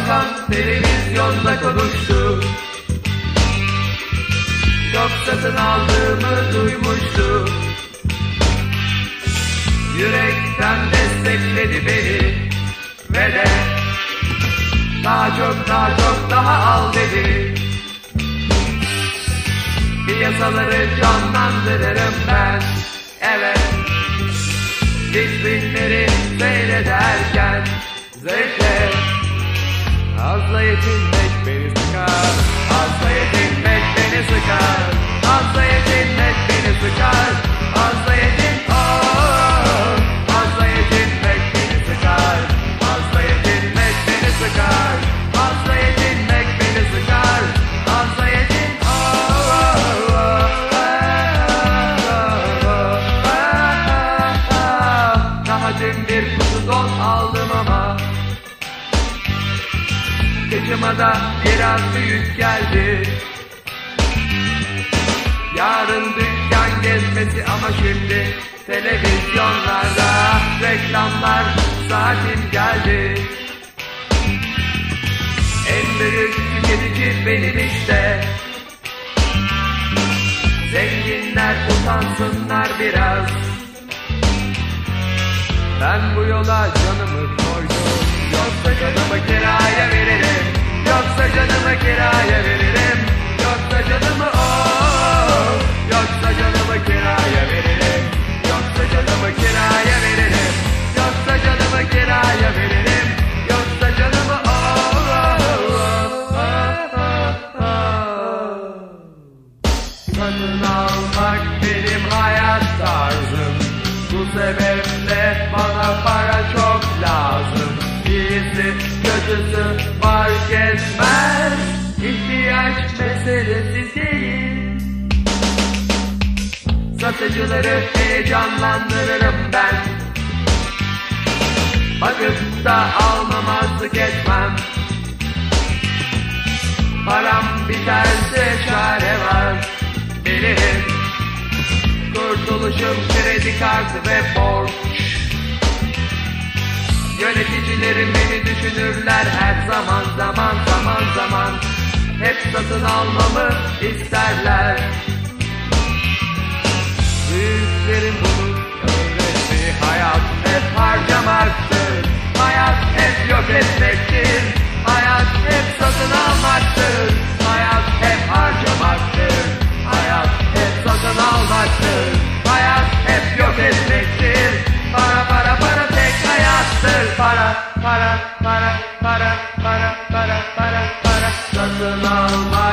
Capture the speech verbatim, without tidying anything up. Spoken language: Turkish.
bakan televizyonda konuştu. Çok satın aldığımı duymuştu. Yürekten destekledi beni ve de daha çok daha çok daha al dedi. Piyasaları canlandırırım ben, evet. Vitrinleri seyrederken zevkle. Fazla yetinmek beni sıkar, fazla yetinmek beni sıkar, fazla yetinmek beni sıkar, fazla yetin oh, fazla yetinmek beni sıkar, fazla yetinmek beni sıkar, fazla yetinmek beni sıkar, fazla yetin oh, oh, oh, oh, oh, oh. Daha dün bir kutu don aldım ama kıçıma da biraz büyük geldi. Yarın dükkan gezmesi ama şimdi televizyonlarda reklamlar, saatim geldi. En büyük tüketici benim işte. Zenginler utansınlar biraz. Ben bu yola canımı koydum. Yoksa canımı kiraya veririm. Yoksa canımı kiraya veririm. Yoksa canımı oh, yoksa canımı kiraya veririm. Yoksa canımı kiraya veririm. Yoksa canımı kiraya veririm. Yoksa canımı oh, oh, oh, oh, oh. Satın almak benim hayat tarzım. Bu sebeple bana para çok lazım. İyisi kötüsü fark etmez. İhtiyaç meselesi değil. Satıcıları heyecanlandırırım ben. Bakıp da almamazlık etmem. Param biterse çare var, bilirim. Kurtuluşum kredi kartı ve borç. Yöneticilerim beni düşünürler her zaman zaman zaman zaman. Hep satın almamı isterler. Büyüklerim bunu öğretti. Hayat hep harcamaktır. Hayat hep yok etmektir. Hayat hep satın almaktır. Hayat hep harcamaktır. Hayat hep satın almaktır. Hayat hep yok etmektir. Para para para tek hayattır. Para para para para para para para para satın almak.